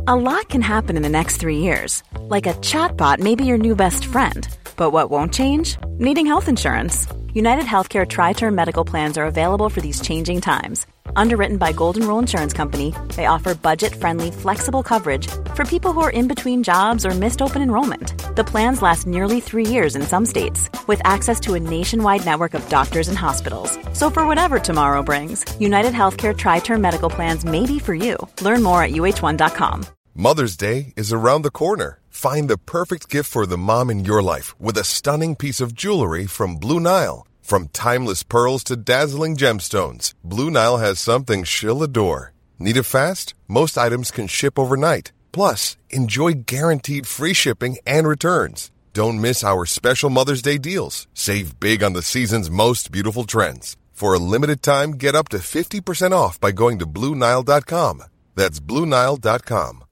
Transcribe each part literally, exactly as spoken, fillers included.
A lot can happen in the next three years. Like a chatbot may be your new best friend. But what won't change? Needing health insurance. United Healthcare Tri-Term Medical Plans are available for these changing times. Underwritten by Golden Rule Insurance Company, they offer budget-friendly, flexible coverage for people who are in between jobs or missed open enrollment. The plans last nearly three years in some states, with access to a nationwide network of doctors and hospitals. So for whatever tomorrow brings, United Healthcare Tri-Term Medical Plans may be for you. Learn more at U H one dot com. Mother's Day is around the corner. Find the perfect gift for the mom in your life with a stunning piece of jewelry from Blue Nile. From timeless pearls to dazzling gemstones, Blue Nile has something she'll adore. Need it fast? Most items can ship overnight. Plus, enjoy guaranteed free shipping and returns. Don't miss our special Mother's Day deals. Save big on the season's most beautiful trends. For a limited time, get up to fifty percent off by going to Blue Nile dot com. That's Blue Nile dot com.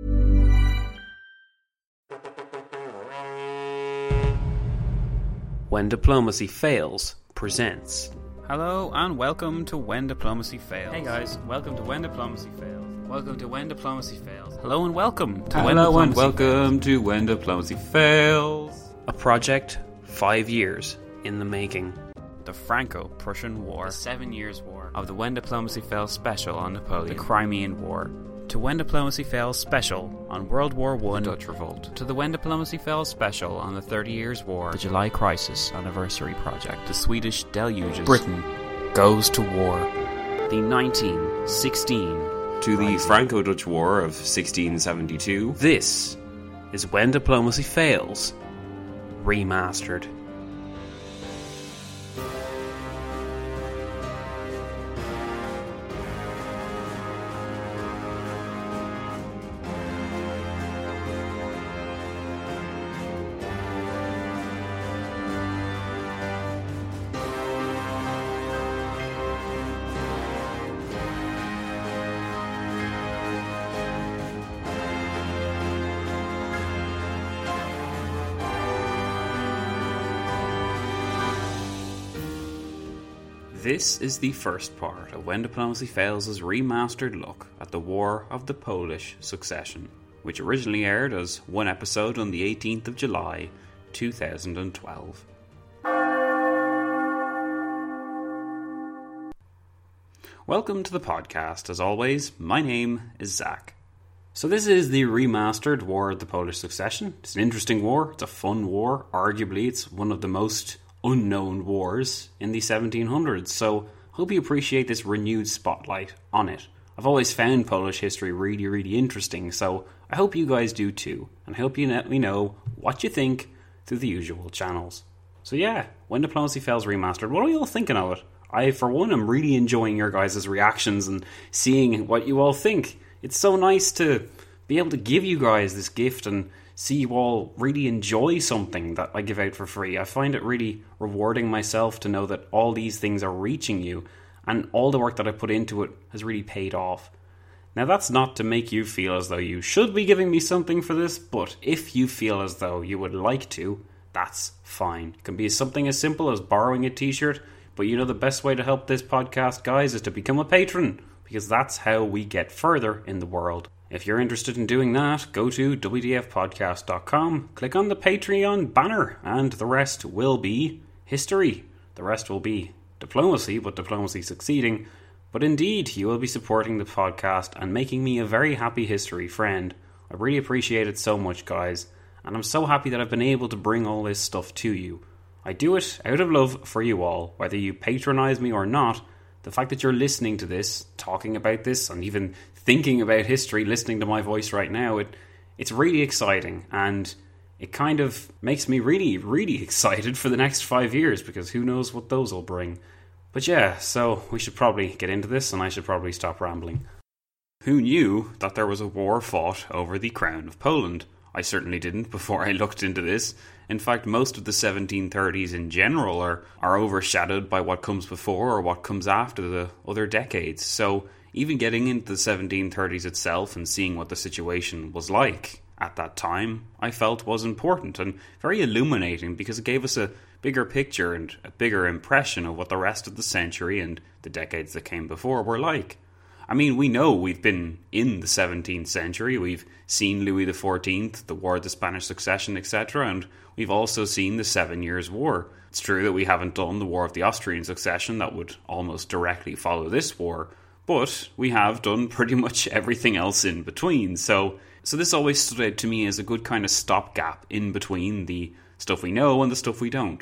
When Diplomacy Fails presents. Hello and welcome to When Diplomacy Fails. Hey guys, welcome to When Diplomacy Fails. Welcome to When Diplomacy Fails. Hello and welcome to When Hello Diplomacy and welcome fails. to When Diplomacy Fails. A project five years in the making. The Franco-Prussian War. The Seven Years' War. Of the When Diplomacy Fails special on Napoleon. The Crimean War. To When Diplomacy Fails special on World War One, the Dutch Revolt. To the When Diplomacy Fails special on the Thirty Years' War, the July Crisis Anniversary Project, the Swedish Deluges, Britain Goes to War, the nineteen sixteen To the Rising. Franco-Dutch War of sixteen seventy-two. This is When Diplomacy Fails Remastered. This is the first part of When Diplomacy Fails' remastered look at the War of the Polish Succession, which originally aired as one episode on the eighteenth of July, two thousand twelve. Welcome to the podcast. As always, my name is Zach. So this is the remastered War of the Polish Succession. It's an interesting war, it's a fun war, arguably it's one of the most unknown wars in the seventeen hundreds, so hope you appreciate this renewed spotlight on it. I've always found Polish history really, really interesting, so I hope you guys do too, and I hope you let me know what you think through the usual channels. So yeah, When Diplomacy Fails Remastered, what are you all thinking of it? I, for one, am really enjoying your guys' reactions and seeing what you all think. It's so nice to be able to give you guys this gift and see you all really enjoy something that I give out for free. I find it really rewarding myself to know that all these things are reaching you and all the work that I put into it has really paid off. Now that's not to make you feel as though you should be giving me something for this, but if you feel as though you would like to, that's fine. It can be something as simple as borrowing a t-shirt, but you know the best way to help this podcast, guys, is to become a patron, because that's how we get further in the world. If you're interested in doing that, go to w d f podcast dot com, click on the Patreon banner, and the rest will be history. The rest will be diplomacy, but diplomacy succeeding. But indeed, you will be supporting the podcast and making me a very happy history friend. I really appreciate it so much, guys, and I'm so happy that I've been able to bring all this stuff to you. I do it out of love for you all, whether you patronize me or not. The fact that you're listening to this, talking about this, and even thinking about history, listening to my voice right now, it it's really exciting, and it kind of makes me really, really excited for the next five years, because who knows what those will bring. But yeah, so we should probably get into this, and I should probably stop rambling. Who knew that there was a war fought over the crown of Poland? I certainly didn't before I looked into this. In fact, most of the seventeen thirties in general are, are overshadowed by what comes before or what comes after the other decades. So even getting into the seventeen thirties itself and seeing what the situation was like at that time, I felt was important and very illuminating, because it gave us a bigger picture and a bigger impression of what the rest of the century and the decades that came before were like. I mean, we know we've been in the seventeenth century, we've seen Louis the fourteenth, the War of the Spanish Succession, et cetera, and we've also seen the Seven Years' War. It's true that we haven't done the War of the Austrian Succession that would almost directly follow this war, but we have done pretty much everything else in between, so so this always stood out to me as a good kind of stopgap in between the stuff we know and the stuff we don't.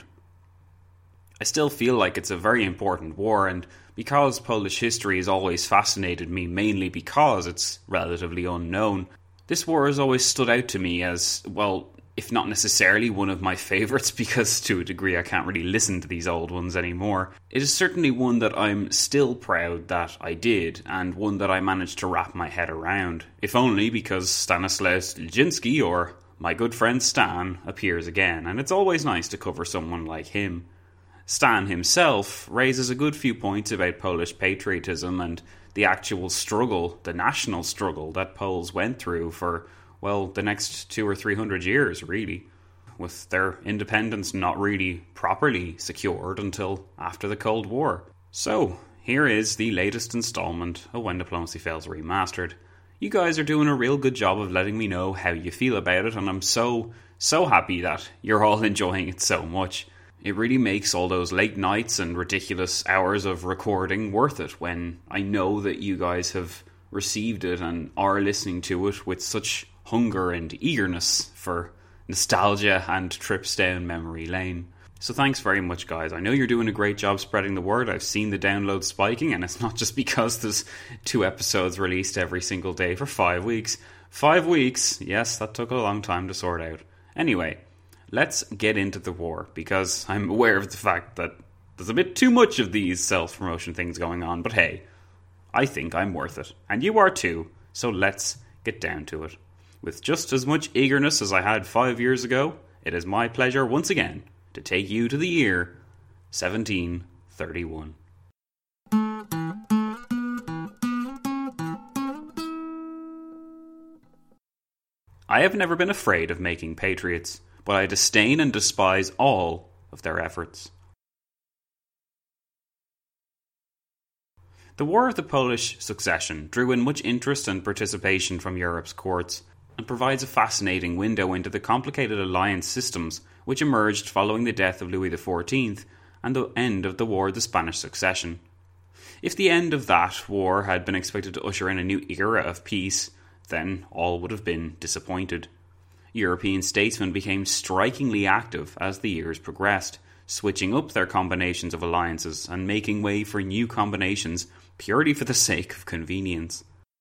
I still feel like it's a very important war, and because Polish history has always fascinated me, mainly because it's relatively unknown, this war has always stood out to me as, well, if not necessarily one of my favourites, because to a degree I can't really listen to these old ones anymore, it is certainly one that I'm still proud that I did, and one that I managed to wrap my head around, if only because Stanislaus Leszczynski, or my good friend Stan, appears again, and it's always nice to cover someone like him. Stan himself raises a good few points about Polish patriotism and the actual struggle, the national struggle that Poles went through for, well, the next two or three hundred years, really, with their independence not really properly secured until after the Cold War. So, here is the latest installment of When Diplomacy Fails Remastered. You guys are doing a real good job of letting me know how you feel about it, and I'm so, so happy that you're all enjoying it so much. It really makes all those late nights and ridiculous hours of recording worth it when I know that you guys have received it and are listening to it with such hunger and eagerness for nostalgia and trips down memory lane. So thanks very much, guys. I know you're doing a great job spreading the word. I've seen the downloads spiking, and it's not just because there's two episodes released every single day for five weeks. Five weeks? Yes, that took a long time to sort out. Anyway, let's get into the war, because I'm aware of the fact that there's a bit too much of these self-promotion things going on, but hey, I think I'm worth it. And you are too, so let's get down to it. With just as much eagerness as I had five years ago, it is my pleasure once again to take you to the year seventeen thirty-one. I have never been afraid of making patriots, but I disdain and despise all of their efforts. The War of the Polish Succession drew in much interest and participation from Europe's courts, and provides a fascinating window into the complicated alliance systems which emerged following the death of Louis the fourteenth and the end of the War of the Spanish Succession. If the end of that war had been expected to usher in a new era of peace, then all would have been disappointed. European statesmen became strikingly active as the years progressed, switching up their combinations of alliances and making way for new combinations purely for the sake of convenience.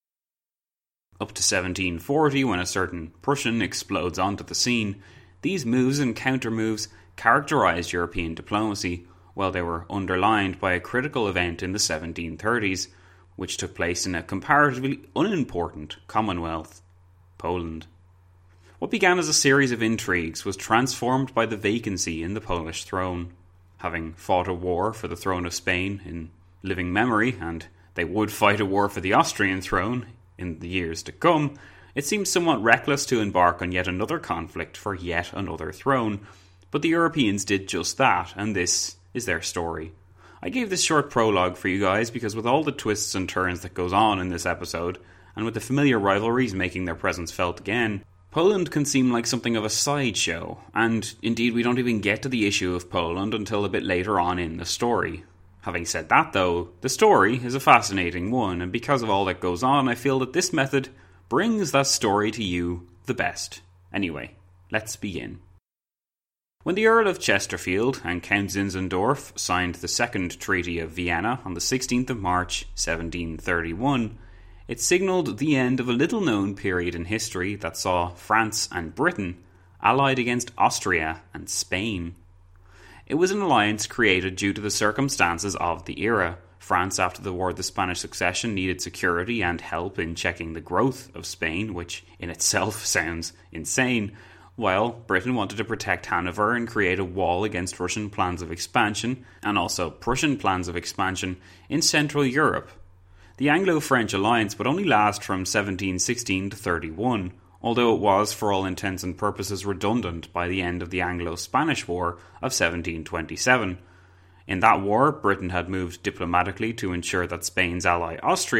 Up to seventeen forty, when a certain Prussian explodes onto the scene, these moves and counter-moves characterised European diplomacy, while they were underlined by a critical event in the seventeen thirties, which took place in a comparatively unimportant Commonwealth, Poland. What began as a series of intrigues was transformed by the vacancy in the Polish throne. Having fought a war for the throne of Spain in living memory, and they would fight a war for the Austrian throne in the years to come, it seemed somewhat reckless to embark on yet another conflict for yet another throne, but the Europeans did just that, and this is their story. I gave this short prologue for you guys because with all the twists and turns that goes on in this episode, and with the familiar rivalries making their presence felt again, Poland can seem like something of a sideshow, and indeed we don't even get to the issue of Poland until a bit later on in the story. Having said that though, the story is a fascinating one, and because of all that goes on, I feel that this method brings that story to you the best. Anyway, let's begin. When the Earl of Chesterfield and Count Zinzendorf signed the Second Treaty of Vienna on the sixteenth of March, seventeen thirty-one, it signalled the end of a little-known period in history that saw France and Britain allied against Austria and Spain. It was an alliance created due to the circumstances of the era. France, after the War of the Spanish Succession, needed security and help in checking the growth of Spain, which in itself sounds insane, while Britain wanted to protect Hanover and create a wall against Russian plans of expansion, and also Prussian plans of expansion, in Central Europe. The Anglo-French alliance would only last from seventeen sixteen to thirty-one, although it was, for all intents and purposes, redundant by the end of the Anglo-Spanish War of seventeen twenty-seven. In that war, Britain had moved diplomatically to ensure that Spain's ally Austria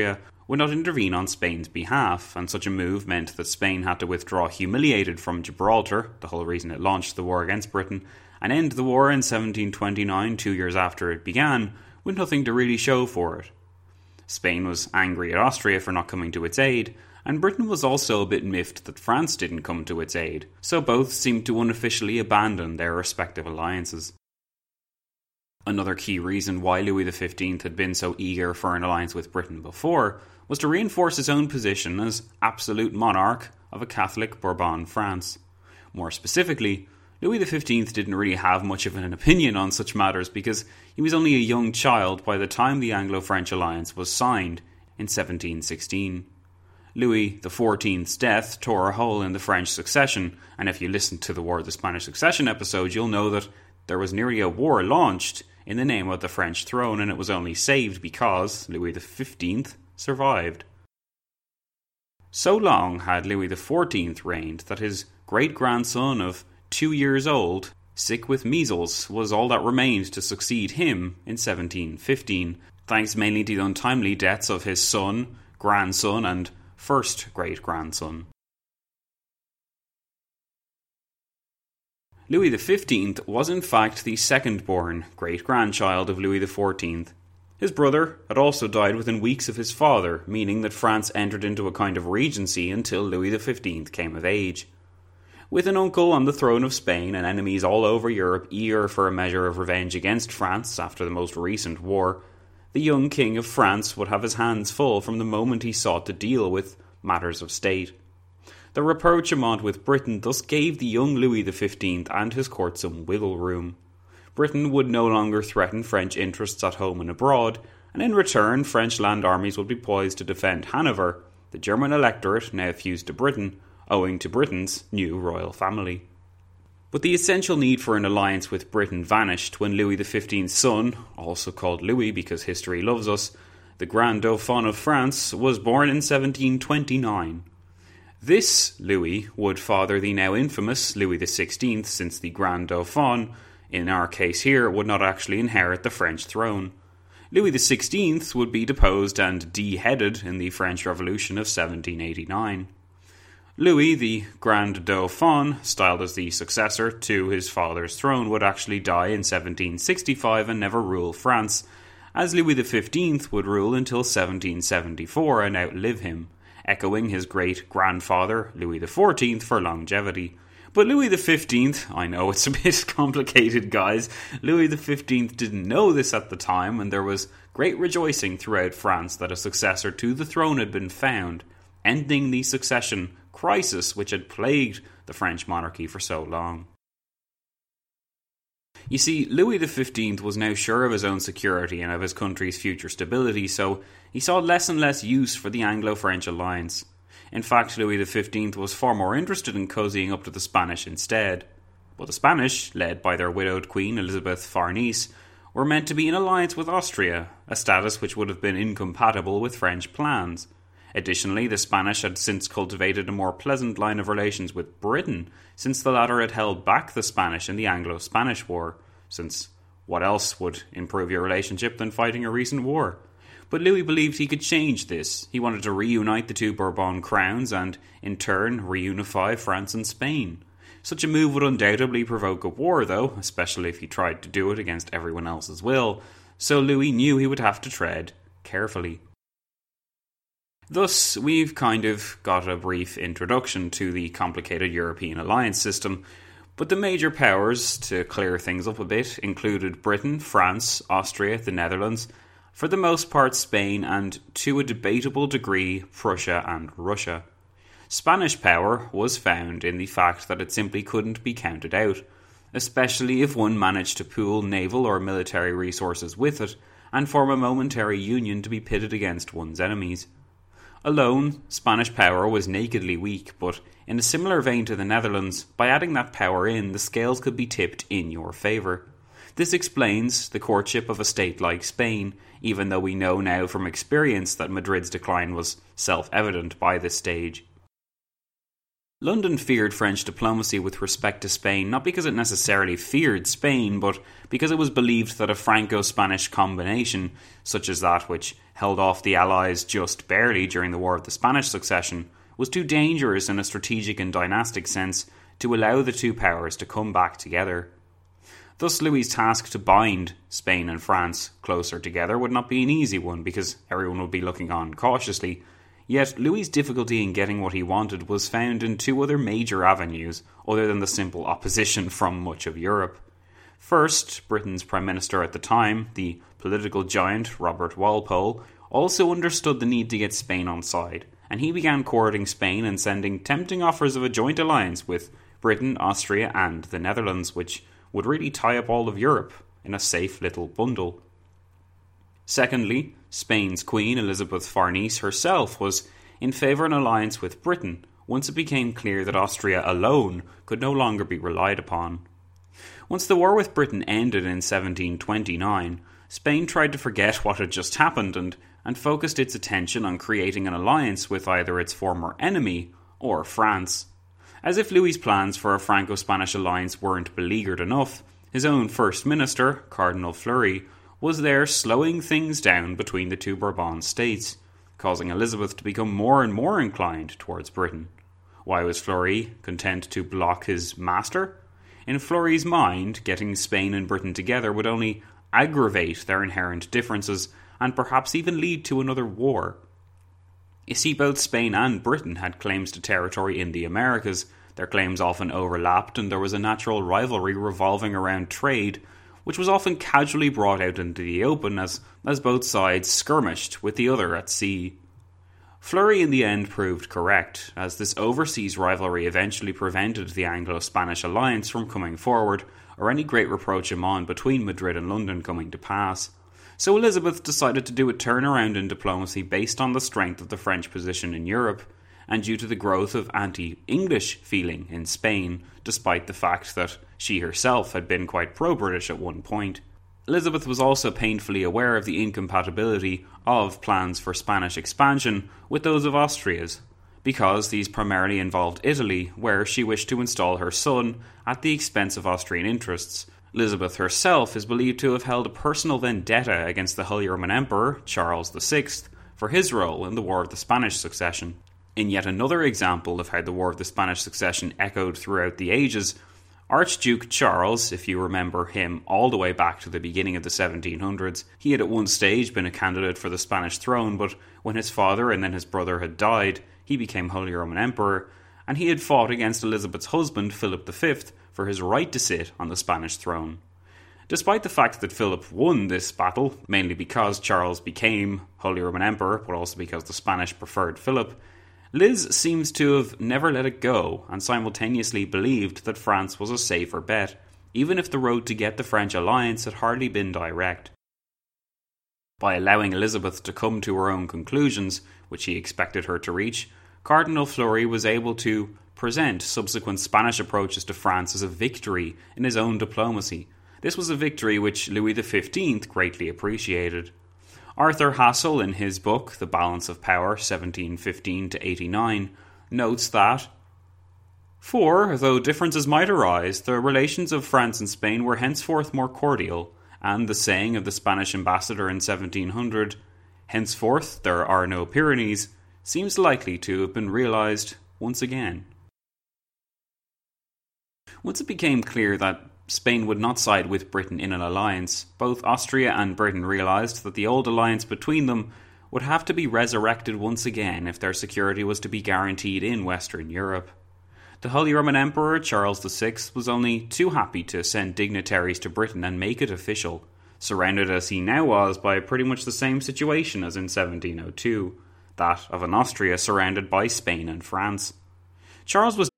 would not intervene on Spain's behalf, and such a move meant that Spain had to withdraw humiliated from Gibraltar, the whole reason it launched the war against Britain, and end the war in seventeen twenty-nine, two years after it began, with nothing to really show for it. Spain was angry at Austria for not coming to its aid, and Britain was also a bit miffed that France didn't come to its aid, so both seemed to unofficially abandon their respective alliances. Another key reason why Louis the fifteenth had been so eager for an alliance with Britain before was to reinforce his own position as absolute monarch of a Catholic Bourbon France. More specifically, Louis the fifteenth didn't really have much of an opinion on such matters because he was only a young child by the time the Anglo-French alliance was signed in seventeen sixteen. Louis the fourteenth's death tore a hole in the French succession, and if you listened to the War of the Spanish Succession episode, you'll know that there was nearly a war launched in the name of the French throne, and it was only saved because Louis the fifteenth survived. So long had Louis the fourteenth reigned that his great-grandson of two years old, sick with measles, was all that remained to succeed him in seventeen fifteen, thanks mainly to the untimely deaths of his son, grandson, and first great-grandson. Louis the fifteenth was in fact the second-born great-grandchild of Louis the fourteenth. His brother had also died within weeks of his father, meaning that France entered into a kind of regency until Louis the fifteenth came of age. With an uncle on the throne of Spain and enemies all over Europe eager for a measure of revenge against France after the most recent war, the young king of France would have his hands full from the moment he sought to deal with matters of state. The rapprochement with Britain thus gave the young Louis the fifteenth and his court some wiggle room. Britain would no longer threaten French interests at home and abroad, and in return French land armies would be poised to defend Hanover, the German electorate now fused to Britain, owing to Britain's new royal family. But the essential need for an alliance with Britain vanished when Louis the fifteenth's son, also called Louis because history loves us, the Grand Dauphin of France, was born in seventeen twenty-nine. This Louis would father the now infamous Louis the sixteenth, since the Grand Dauphin, in our case here, would not actually inherit the French throne. Louis the sixteenth would be deposed and de-headed in the French Revolution of seventeen eighty-nine. Louis, the Grand Dauphin, styled as the successor to his father's throne, would actually die in seventeen sixty-five and never rule France, as Louis the fifteenth would rule until seventeen seventy-four and outlive him, echoing his great-grandfather, Louis the fourteenth, for longevity. But Louis the fifteenth, I know it's a bit complicated, guys, Louis the fifteenth didn't know this at the time, and there was great rejoicing throughout France that a successor to the throne had been found, ending the succession crisis which had plagued the French monarchy for so long. You see, Louis the fifteenth was now sure of his own security and of his country's future stability, so he saw less and less use for the Anglo-French alliance. In fact, Louis the fifteenth was far more interested in cozying up to the Spanish instead. But the Spanish, led by their widowed queen Elizabeth Farnese, were meant to be in alliance with Austria, a status which would have been incompatible with French plans. Additionally, the Spanish had since cultivated a more pleasant line of relations with Britain, since the latter had held back the Spanish in the Anglo-Spanish War, since what else would improve your relationship than fighting a recent war? But Louis believed he could change this. He wanted to reunite the two Bourbon crowns and, in turn, reunify France and Spain. Such a move would undoubtedly provoke a war, though, especially if he tried to do it against everyone else's will, so Louis knew he would have to tread carefully. Thus, we've kind of got a brief introduction to the complicated European alliance system, but the major powers, to clear things up a bit, included Britain, France, Austria, the Netherlands, for the most part Spain, and to a debatable degree Prussia and Russia. Spanish power was found in the fact that it simply couldn't be counted out, especially if one managed to pool naval or military resources with it and form a momentary union to be pitted against one's enemies. Alone, Spanish power was nakedly weak, but in a similar vein to the Netherlands, by adding that power in, the scales could be tipped in your favour. This explains the courtship of a state like Spain, even though we know now from experience that Madrid's decline was self-evident by this stage. London feared French diplomacy with respect to Spain, not because it necessarily feared Spain, but because it was believed that a Franco-Spanish combination, such as that which held off the Allies just barely during the War of the Spanish Succession, was too dangerous in a strategic and dynastic sense to allow the two powers to come back together. Thus, Louis's task to bind Spain and France closer together would not be an easy one, because everyone would be looking on cautiously. Yet, Louis's difficulty in getting what he wanted was found in two other major avenues, other than the simple opposition from much of Europe. First, Britain's Prime Minister at the time, the political giant Robert Walpole, also understood the need to get Spain on side, and he began courting Spain and sending tempting offers of a joint alliance with Britain, Austria and the Netherlands, which would really tie up all of Europe in a safe little bundle. Secondly, Spain's Queen, Elizabeth Farnese herself, was in favour of an alliance with Britain once it became clear that Austria alone could no longer be relied upon. Once the war with Britain ended in seventeen twenty-nine, Spain tried to forget what had just happened and, and focused its attention on creating an alliance with either its former enemy or France. As if Louis's plans for a Franco-Spanish alliance weren't beleaguered enough, his own First Minister, Cardinal Fleury, was there slowing things down between the two Bourbon states, causing Elizabeth to become more and more inclined towards Britain. Why was Fleury content to block his master? In Fleury's mind, getting Spain and Britain together would only aggravate their inherent differences and perhaps even lead to another war. You see, both Spain and Britain had claims to territory in the Americas. Their claims often overlapped, and there was a natural rivalry revolving around trade, which was often casually brought out into the open as, as both sides skirmished with the other at sea. Fleury in the end proved correct, as this overseas rivalry eventually prevented the Anglo-Spanish alliance from coming forward, or any great rapprochement between Madrid and London coming to pass. So Elizabeth decided to do a turnaround in diplomacy based on the strength of the French position in Europe, and due to the growth of anti-English feeling in Spain, despite the fact that she herself had been quite pro-British at one point. Elizabeth was also painfully aware of the incompatibility of plans for Spanish expansion with those of Austria's, because these primarily involved Italy, where she wished to install her son at the expense of Austrian interests. Elizabeth herself is believed to have held a personal vendetta against the Holy Roman Emperor, Charles the Sixth, for his role in the War of the Spanish Succession. In yet another example of how the War of the Spanish Succession echoed throughout the ages, Archduke Charles, if you remember him all the way back to the beginning of the seventeen hundreds, he had at one stage been a candidate for the Spanish throne, but when his father and then his brother had died, he became Holy Roman Emperor, and he had fought against Elizabeth's husband, Philip the Fifth, for his right to sit on the Spanish throne. Despite the fact that Philip won this battle, mainly because Charles became Holy Roman Emperor, but also because the Spanish preferred Philip, Liz seems to have never let it go and simultaneously believed that France was a safer bet, even if the road to get the French alliance had hardly been direct. By allowing Elizabeth to come to her own conclusions, which he expected her to reach, Cardinal Fleury was able to present subsequent Spanish approaches to France as a victory in his own diplomacy. This was a victory which Louis the Fifteenth greatly appreciated. Arthur Hassel, in his book The Balance of Power, seventeen fifteen to eighty-nine, notes that, "For, though differences might arise, the relations of France and Spain were henceforth more cordial, and the saying of the Spanish ambassador in seventeen hundred, 'Henceforth there are no Pyrenees,' seems likely to have been realised once again." Once it became clear that Spain would not side with Britain in an alliance, both Austria and Britain realised that the old alliance between them would have to be resurrected once again if their security was to be guaranteed in Western Europe. The Holy Roman Emperor Charles the Sixth was only too happy to send dignitaries to Britain and make it official, surrounded as he now was by pretty much the same situation as in seventeen oh two, that of an Austria surrounded by Spain and France. Charles was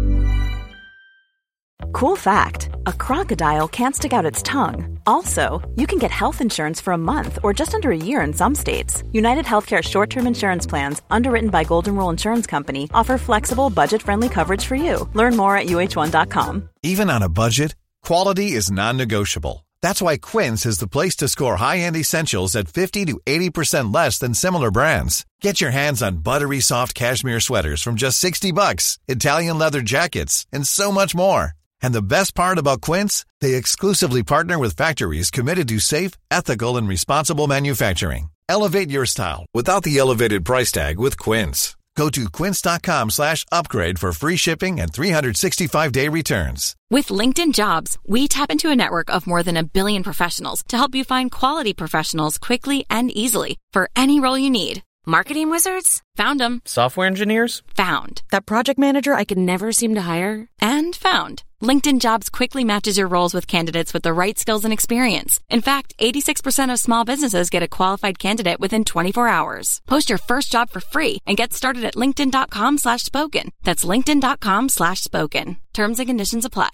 Cool fact, a crocodile can't stick out its tongue. Also, you can get health insurance for a month or just under a year in some states. United Healthcare short-term insurance plans, underwritten by Golden Rule Insurance Company, offer flexible, budget-friendly coverage for you. Learn more at U H one dot com. Even on a budget, quality is non-negotiable. That's why Quince is the place to score high-end essentials at fifty to eighty percent less than similar brands. Get your hands on buttery soft cashmere sweaters from just sixty bucks, Italian leather jackets, and so much more. And the best part about Quince, they exclusively partner with factories committed to safe, ethical, and responsible manufacturing. Elevate your style without the elevated price tag with Quince. Go to quince.com slash upgrade for free shipping and three sixty-five day returns. With LinkedIn Jobs, we tap into a network of more than a billion professionals to help you find quality professionals quickly and easily for any role you need. Marketing wizards? Found them. Software engineers? Found. That project manager I could never seem to hire? And found. LinkedIn Jobs quickly matches your roles with candidates with the right skills and experience. In fact, eighty-six percent of small businesses get a qualified candidate within twenty-four hours. Post your first job for free and get started at linkedin.com slash spoken. That's linkedin.com slash spoken. Terms and conditions apply.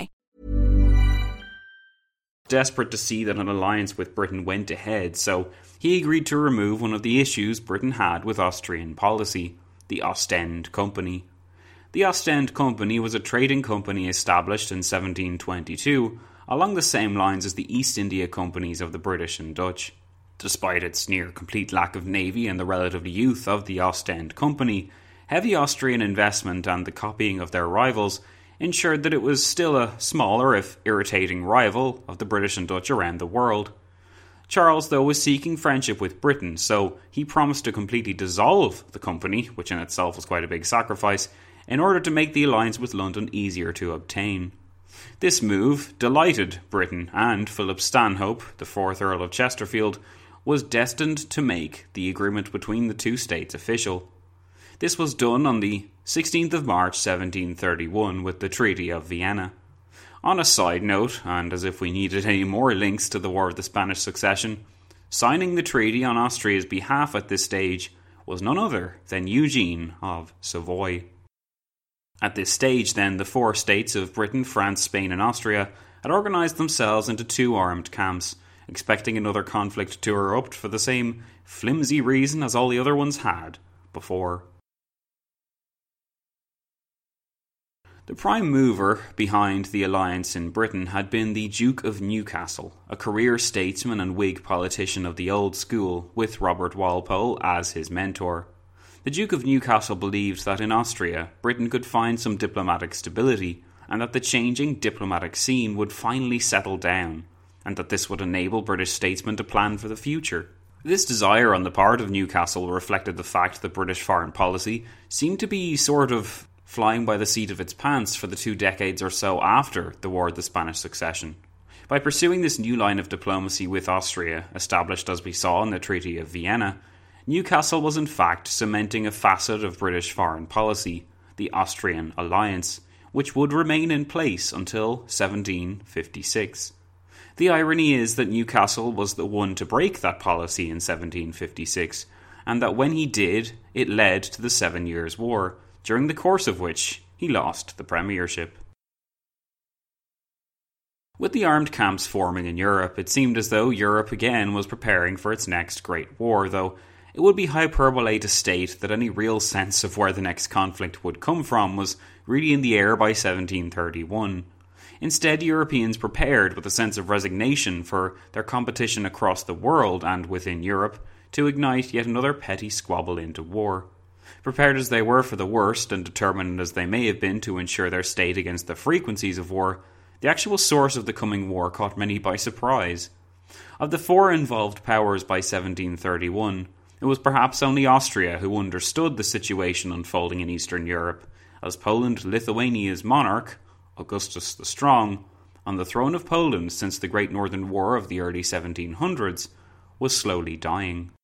Desperate to see that an alliance with Britain went ahead, so he agreed to remove one of the issues Britain had with Austrian policy, the Ostend Company. The Ostend Company was a trading company established in seventeen twenty-two, along the same lines as the East India Companies of the British and Dutch. Despite its near-complete lack of navy and the relative youth of the Ostend Company, heavy Austrian investment and the copying of their rivals ensured that it was still a smaller, if irritating, rival of the British and Dutch around the world. Charles, though, was seeking friendship with Britain, so he promised to completely dissolve the company, which in itself was quite a big sacrifice, in order to make the alliance with London easier to obtain. This move delighted Britain, and Philip Stanhope, the fourth Earl of Chesterfield, was destined to make the agreement between the two states official. This was done on the sixteenth of March seventeen thirty-one with the Treaty of Vienna. On a side note, and as if we needed any more links to the War of the Spanish Succession, signing the treaty on Austria's behalf at this stage was none other than Eugene of Savoy. At this stage, then, the four states of Britain, France, Spain and Austria had organised themselves into two armed camps, expecting another conflict to erupt for the same flimsy reason as all the other ones had before. The prime mover behind the alliance in Britain had been the Duke of Newcastle, a career statesman and Whig politician of the old school, with Robert Walpole as his mentor. The Duke of Newcastle believed that in Austria, Britain could find some diplomatic stability, and that the changing diplomatic scene would finally settle down, and that this would enable British statesmen to plan for the future. This desire on the part of Newcastle reflected the fact that British foreign policy seemed to be sort of flying by the seat of its pants for the two decades or so after the War of the Spanish Succession. By pursuing this new line of diplomacy with Austria, established as we saw in the Treaty of Vienna, Newcastle was in fact cementing a facet of British foreign policy, the Austrian alliance, which would remain in place until seventeen fifty-six. The irony is that Newcastle was the one to break that policy in seventeen fifty-six, and that when he did, it led to the Seven Years' War, during the course of which he lost the premiership. With the armed camps forming in Europe, it seemed as though Europe again was preparing for its next great war, though it would be hyperbole to state that any real sense of where the next conflict would come from was really in the air by seventeen thirty-one. Instead, Europeans prepared with a sense of resignation for their competition across the world and within Europe to ignite yet another petty squabble into war. Prepared as they were for the worst, and determined as they may have been to ensure their state against the frequencies of war, the actual source of the coming war caught many by surprise. Of the four involved powers by seventeen thirty-one, it was perhaps only Austria who understood the situation unfolding in Eastern Europe, as Poland, Lithuania's monarch, Augustus the Strong, on the throne of Poland since the Great Northern War of the early seventeen hundreds, was slowly dying.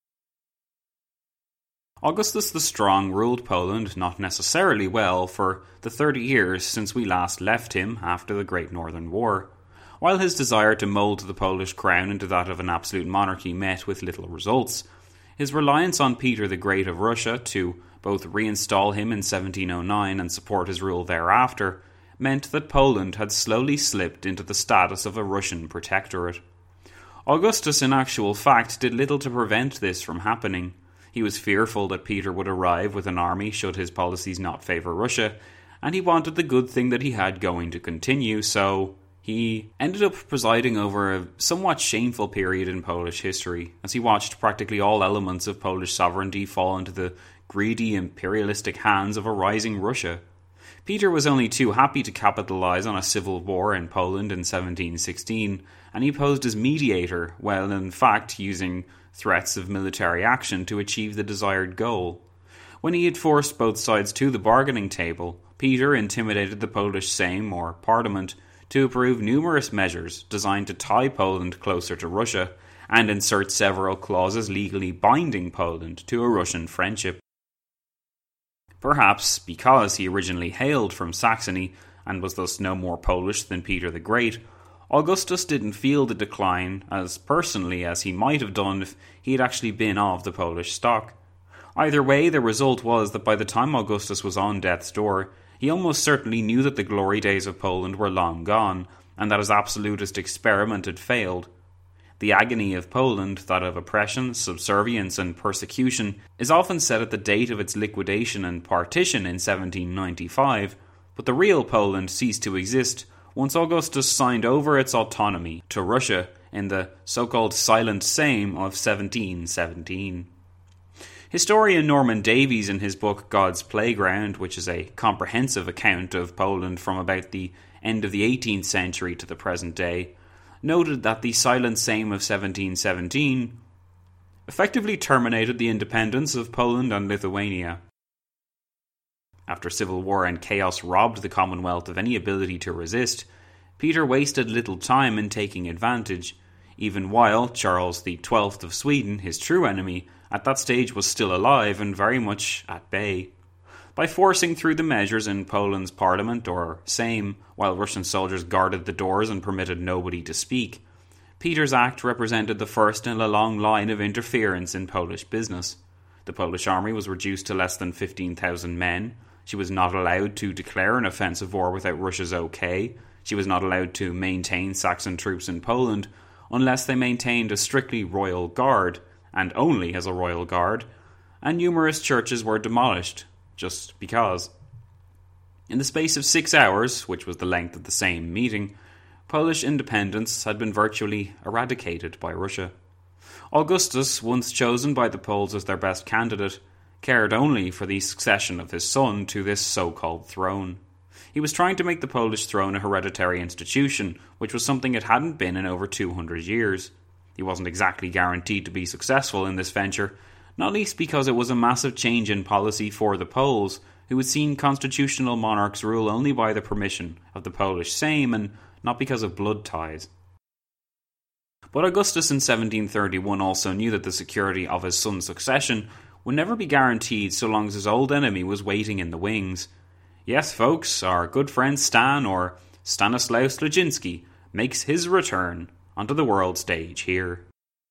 Augustus the Strong ruled Poland not necessarily well for the thirty years since we last left him after the Great Northern War. While his desire to mould the Polish crown into that of an absolute monarchy met with little results, his reliance on Peter the Great of Russia to both reinstall him in seventeen oh nine and support his rule thereafter meant that Poland had slowly slipped into the status of a Russian protectorate. Augustus, in actual fact, did little to prevent this from happening. He was fearful that Peter would arrive with an army should his policies not favour Russia, and he wanted the good thing that he had going to continue, so He ended up presiding over a somewhat shameful period in Polish history, as he watched practically all elements of Polish sovereignty fall into the greedy, imperialistic hands of a rising Russia. Peter was only too happy to capitalise on a civil war in Poland in seventeen sixteen, and he posed as mediator, while in fact using threats of military action to achieve the desired goal. When he had forced both sides to the bargaining table, Peter intimidated the Polish Sejm, or Parliament, to approve numerous measures designed to tie Poland closer to Russia and insert several clauses legally binding Poland to a Russian friendship. Perhaps because he originally hailed from Saxony and was thus no more Polish than Peter the Great, Augustus didn't feel the decline as personally as he might have done if he had actually been of the Polish stock. Either way, the result was that by the time Augustus was on death's door, he almost certainly knew that the glory days of Poland were long gone, and that his absolutist experiment had failed. The agony of Poland, that of oppression, subservience and persecution, is often set at the date of its liquidation and partition in seventeen ninety-five, but the real Poland ceased to exist once Augustus signed over its autonomy to Russia in the so-called Silent Sejm of seventeen seventeen. Historian Norman Davies, in his book God's Playground, which is a comprehensive account of Poland from about the end of the eighteenth century to the present day, noted that the Silent Sejm of seventeen seventeen effectively terminated the independence of Poland and Lithuania. After civil war and chaos robbed the Commonwealth of any ability to resist, Peter wasted little time in taking advantage, even while Charles the Twelfth of Sweden, his true enemy, at that stage was still alive and very much at bay. By forcing through the measures in Poland's parliament, or Sejm, while Russian soldiers guarded the doors and permitted nobody to speak, Peter's act represented the first in a long line of interference in Polish business. The Polish army was reduced to less than fifteen thousand men. She was not allowed to declare an offensive war without Russia's okay. She was not allowed to maintain Saxon troops in Poland unless they maintained a strictly royal guard, and only as a royal guard, and numerous churches were demolished, just because. In the space of six hours, which was the length of the same meeting, Polish independence had been virtually eradicated by Russia. Augustus, once chosen by the Poles as their best candidate, cared only for the succession of his son to this so-called throne. He was trying to make the Polish throne a hereditary institution, which was something it hadn't been in over two hundred years. He wasn't exactly guaranteed to be successful in this venture, not least because it was a massive change in policy for the Poles, who had seen constitutional monarchs rule only by the permission of the Polish Sejm and not because of blood ties. But Augustus in seventeen thirty-one also knew that the security of his son's succession would never be guaranteed so long as his old enemy was waiting in the wings. Yes, folks, our good friend Stan, or Stanislaus Leszczynski, makes his return onto the world stage here.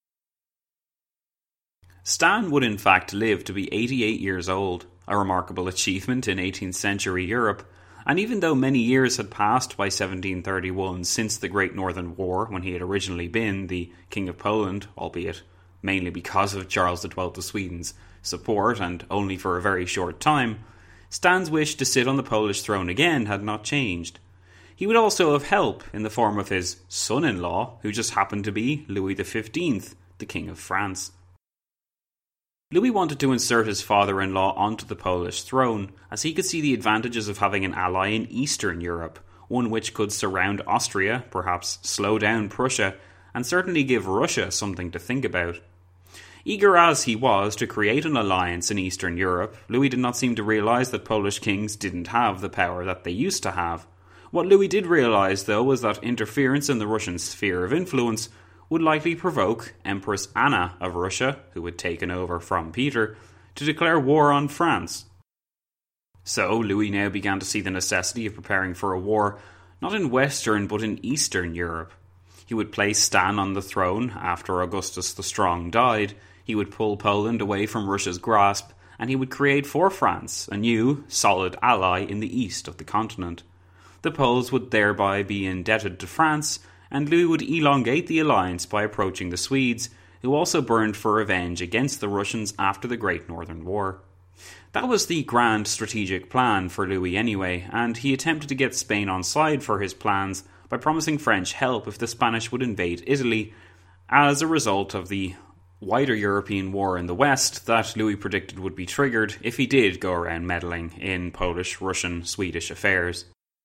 Stan would in fact live to be eighty-eight years old, a remarkable achievement in eighteenth century Europe, and even though many years had passed by seventeen thirty-one since the Great Northern War, when he had originally been the King of Poland, albeit mainly because of Charles the Twelfth of Sweden's support and only for a very short time, Stan's wish to sit on the Polish throne again had not changed. He would also have help in the form of his son-in-law, who just happened to be Louis the Fifteenth, the King of France. Louis wanted to insert his father-in-law onto the Polish throne, as he could see the advantages of having an ally in Eastern Europe, one which could surround Austria, perhaps slow down Prussia, and certainly give Russia something to think about. Eager as he was to create an alliance in Eastern Europe, Louis did not seem to realise that Polish kings didn't have the power that they used to have. What Louis did realise, though, was that interference in the Russian sphere of influence would likely provoke Empress Anna of Russia, who had taken over from Peter, to declare war on France. So Louis now began to see the necessity of preparing for a war not in Western but in Eastern Europe. He would place Stan on the throne after Augustus the Strong died. He would pull Poland away from Russia's grasp, and he would create for France a new, solid ally in the east of the continent. The Poles would thereby be indebted to France, and Louis would elongate the alliance by approaching the Swedes, who also burned for revenge against the Russians after the Great Northern War. That was the grand strategic plan for Louis anyway, and he attempted to get Spain on side for his plans by promising French help if the Spanish would invade Italy, as a result of the wider European war in the West that Louis predicted would be triggered if he did go around meddling in Polish, Russian, Swedish affairs.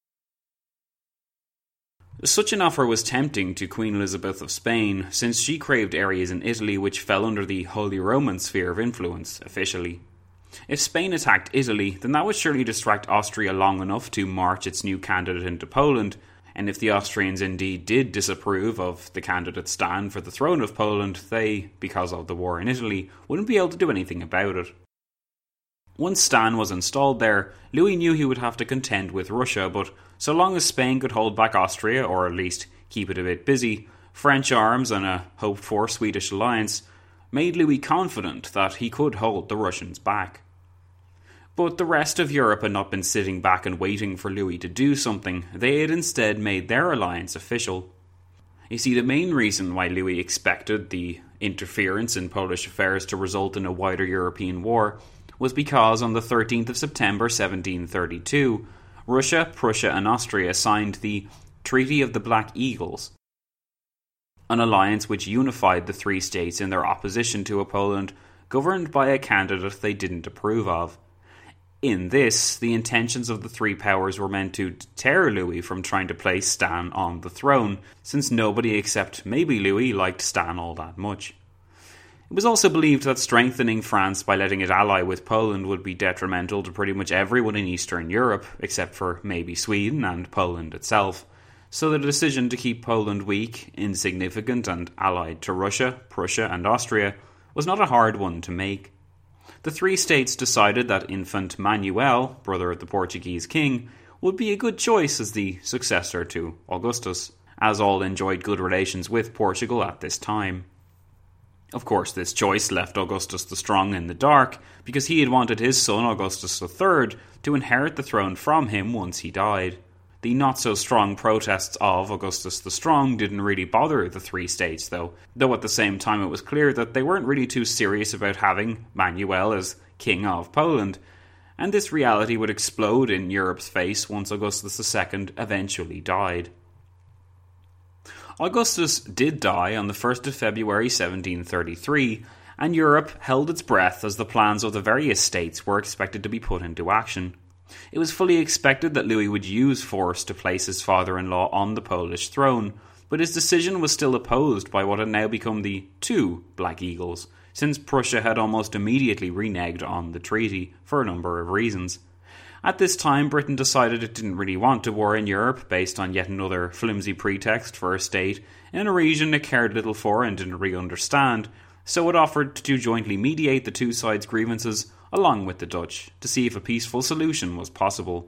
Such an offer was tempting to Queen Elizabeth of Spain, since she craved areas in Italy which fell under the Holy Roman sphere of influence, officially. If Spain attacked Italy, then that would surely distract Austria long enough to march its new candidate into Poland, and if the Austrians indeed did disapprove of the candidate Stan for the throne of Poland, they, because of the war in Italy, wouldn't be able to do anything about it. Once Stan was installed there, Louis knew he would have to contend with Russia, but so long as Spain could hold back Austria, or at least keep it a bit busy, French arms and a hoped-for Swedish alliance made Louis confident that he could hold the Russians back. But the rest of Europe had not been sitting back and waiting for Louis to do something. They had instead made their alliance official. You see, the main reason why Louis expected the interference in Polish affairs to result in a wider European war was because on the thirteenth of September seventeen thirty-two, Russia, Prussia and Austria signed the Treaty of the Black Eagles, an alliance which unified the three states in their opposition to a Poland governed by a candidate they didn't approve of. In this, the intentions of the three powers were meant to deter Louis from trying to place Stan on the throne, since nobody except maybe Louis liked Stan all that much. It was also believed that strengthening France by letting it ally with Poland would be detrimental to pretty much everyone in Eastern Europe, except for maybe Sweden and Poland itself. So the decision to keep Poland weak, insignificant and allied to Russia, Prussia and Austria was not a hard one to make. The three states decided that infant Manuel, brother of the Portuguese king, would be a good choice as the successor to Augustus, as all enjoyed good relations with Portugal at this time. Of course, this choice left Augustus the Strong in the dark, because he had wanted his son Augustus the Third to inherit the throne from him once he died. The not-so-strong protests of Augustus the Strong didn't really bother the three states, though, though at the same time it was clear that they weren't really too serious about having Manuel as King of Poland, and this reality would explode in Europe's face once Augustus the Second eventually died. Augustus did die on the first of February seventeen thirty-three, and Europe held its breath as the plans of the various states were expected to be put into action. It was fully expected that Louis would use force to place his father-in-law on the Polish throne, but his decision was still opposed by what had now become the two Black Eagles, since Prussia had almost immediately reneged on the treaty for a number of reasons. At this time, Britain decided it didn't really want a war in Europe, based on yet another flimsy pretext for a state in a region it cared little for and didn't really understand, so it offered to jointly mediate the two sides' grievances along with the Dutch, to see if a peaceful solution was possible.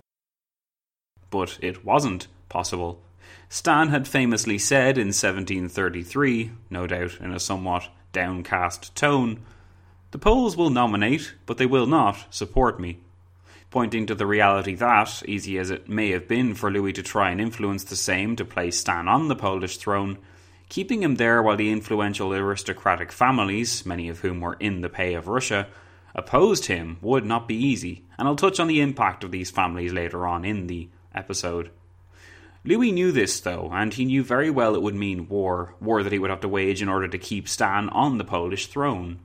But it wasn't possible. Stan had famously said in seventeen thirty-three, no doubt in a somewhat downcast tone, "The Poles will nominate, but they will not support me," pointing to the reality that, easy as it may have been for Louis to try and influence the Sejm to place Stan on the Polish throne, keeping him there while the influential aristocratic families, many of whom were in the pay of Russia, opposed him would not be easy, and I'll touch on the impact of these families later on in the episode. Louis knew this though, and he knew very well it would mean war, war that he would have to wage in order to keep Stan on the Polish throne.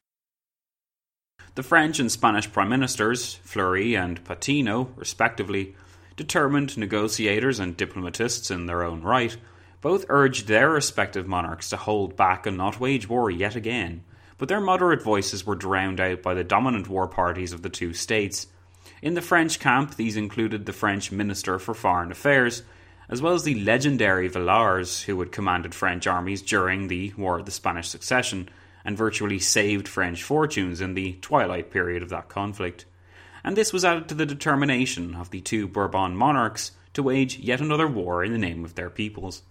The French and Spanish prime ministers, Fleury and Patino, respectively, determined negotiators and diplomatists in their own right, both urged their respective monarchs to hold back and not wage war yet again, but their moderate voices were drowned out by the dominant war parties of the two states. In the French camp, these included the French Minister for Foreign Affairs, as well as the legendary Villars, who had commanded French armies during the War of the Spanish Succession, and virtually saved French fortunes in the twilight period of that conflict. And this was added to the determination of the two Bourbon monarchs to wage yet another war in the name of their peoples.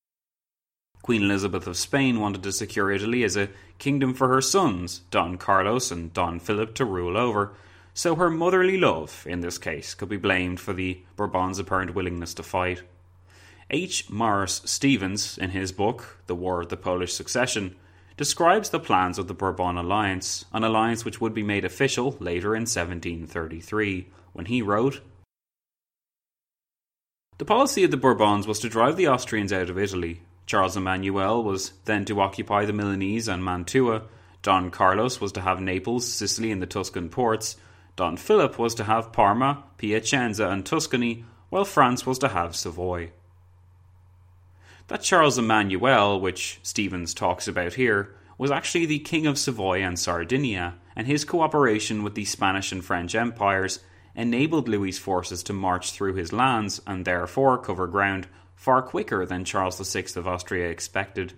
Queen Elizabeth of Spain wanted to secure Italy as a kingdom for her sons, Don Carlos and Don Philip, to rule over, so her motherly love, in this case, could be blamed for the Bourbons' apparent willingness to fight. H. Morris Stevens, in his book, The War of the Polish Succession, describes the plans of the Bourbon alliance, an alliance which would be made official later in seventeen thirty-three, when he wrote, The policy of the Bourbons was to drive the Austrians out of Italy. Charles Emmanuel was then to occupy the Milanese and Mantua. Don Carlos was to have Naples, Sicily and the Tuscan ports. Don Philip was to have Parma, Piacenza and Tuscany, while France was to have Savoy. That Charles Emmanuel, which Stephens talks about here, was actually the King of Savoy and Sardinia, and his cooperation with the Spanish and French empires enabled Louis's forces to march through his lands and therefore cover ground far quicker than Charles the Sixth of Austria expected.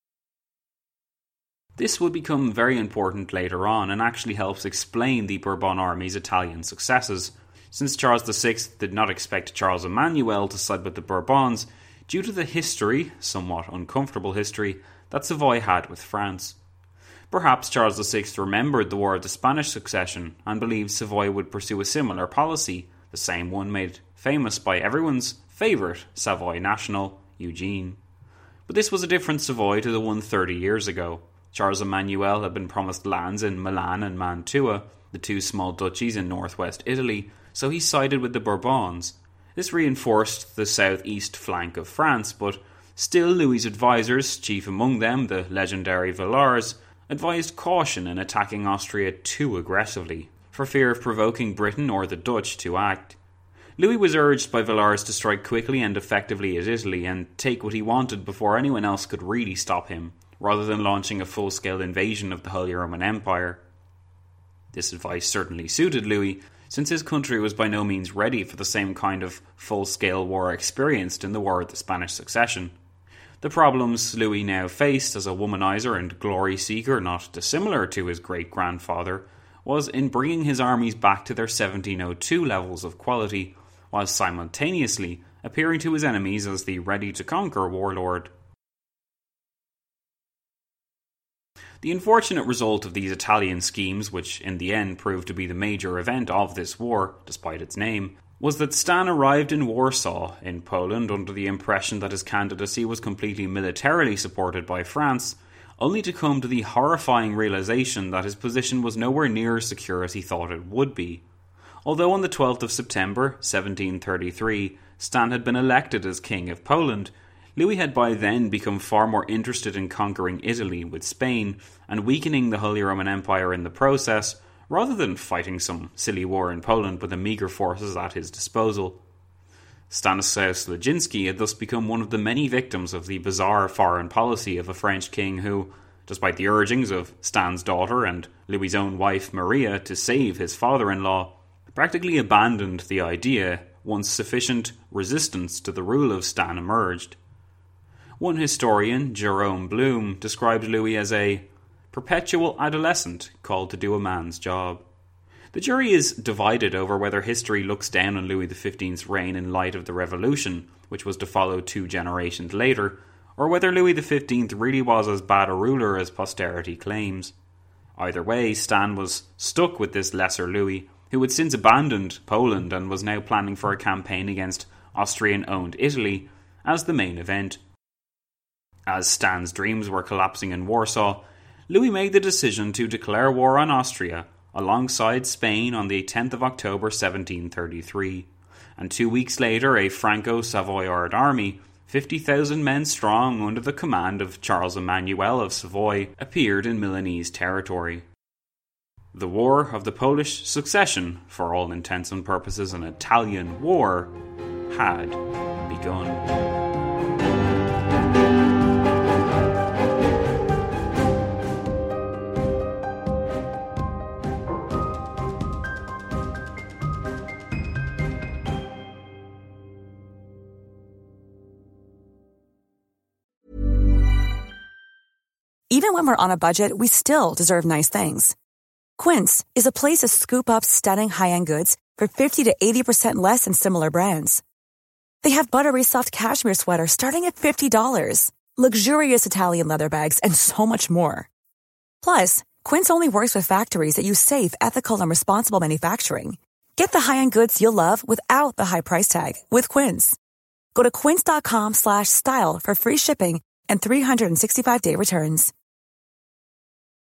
This would become very important later on and actually helps explain the Bourbon army's Italian successes, since Charles the Sixth did not expect Charles Emmanuel to side with the Bourbons due to the history, somewhat uncomfortable history, that Savoy had with France. Perhaps Charles the Sixth remembered the War of the Spanish Succession and believed Savoy would pursue a similar policy, the same one made famous by everyone's favourite Savoy national, Eugene. But this was a different Savoy to the one thirty years ago. Charles Emmanuel had been promised lands in Milan and Mantua, the two small duchies in northwest Italy, so he sided with the Bourbons. This reinforced the southeast flank of France, but still Louis's advisors, chief among them the legendary Villars, advised caution in attacking Austria too aggressively, for fear of provoking Britain or the Dutch to act. Louis was urged by Villars to strike quickly and effectively at Italy and take what he wanted before anyone else could really stop him, rather than launching a full-scale invasion of the Holy Roman Empire. This advice certainly suited Louis, since his country was by no means ready for the same kind of full-scale war experienced in the War of the Spanish Succession. The problems Louis now faced as a womanizer and glory-seeker not dissimilar to his great-grandfather was in bringing his armies back to their seventeen oh two levels of quality, while simultaneously appearing to his enemies as the ready-to-conquer warlord. The unfortunate result of these Italian schemes, which in the end proved to be the major event of this war, despite its name, was that Stan arrived in Warsaw, in Poland, under the impression that his candidacy was completely militarily supported by France, only to come to the horrifying realization that his position was nowhere near as secure as he thought it would be. Although on the twelfth of September, seventeen thirty-three, Stan had been elected as King of Poland, Louis had by then become far more interested in conquering Italy with Spain and weakening the Holy Roman Empire in the process, rather than fighting some silly war in Poland with the meagre forces at his disposal. Stanislaus Leszczynski had thus become one of the many victims of the bizarre foreign policy of a French king who, despite the urgings of Stan's daughter and Louis's own wife Maria to save his father-in-law, practically abandoned the idea once sufficient resistance to the rule of Stan emerged. One historian, Jerome Blum, described Louis as a perpetual adolescent called to do a man's job. The jury is divided over whether history looks down on Louis the fifteenth's reign in light of the Revolution, which was to follow two generations later, or whether Louis the fifteenth really was as bad a ruler as posterity claims. Either way, Stan was stuck with this lesser Louis, who had since abandoned Poland and was now planning for a campaign against Austrian-owned Italy as the main event. As Stan's dreams were collapsing in Warsaw, Louis made the decision to declare war on Austria alongside Spain on the tenth of October seventeen thirty-three, and two weeks later a Franco-Savoyard army, fifty thousand men strong under the command of Charles Emmanuel of Savoy, appeared in Milanese territory. The War of the Polish Succession, for all intents and purposes an Italian war, had begun. Even when we're on a budget, we still deserve nice things. Quince is a place to scoop up stunning high-end goods for fifty to eighty percent less than similar brands. They have buttery soft cashmere sweaters starting at fifty dollars, luxurious Italian leather bags, and so much more. Plus, Quince only works with factories that use safe, ethical, and responsible manufacturing. Get the high-end goods you'll love without the high price tag with Quince. Go to quince.com slash style for free shipping and three sixty-five day returns.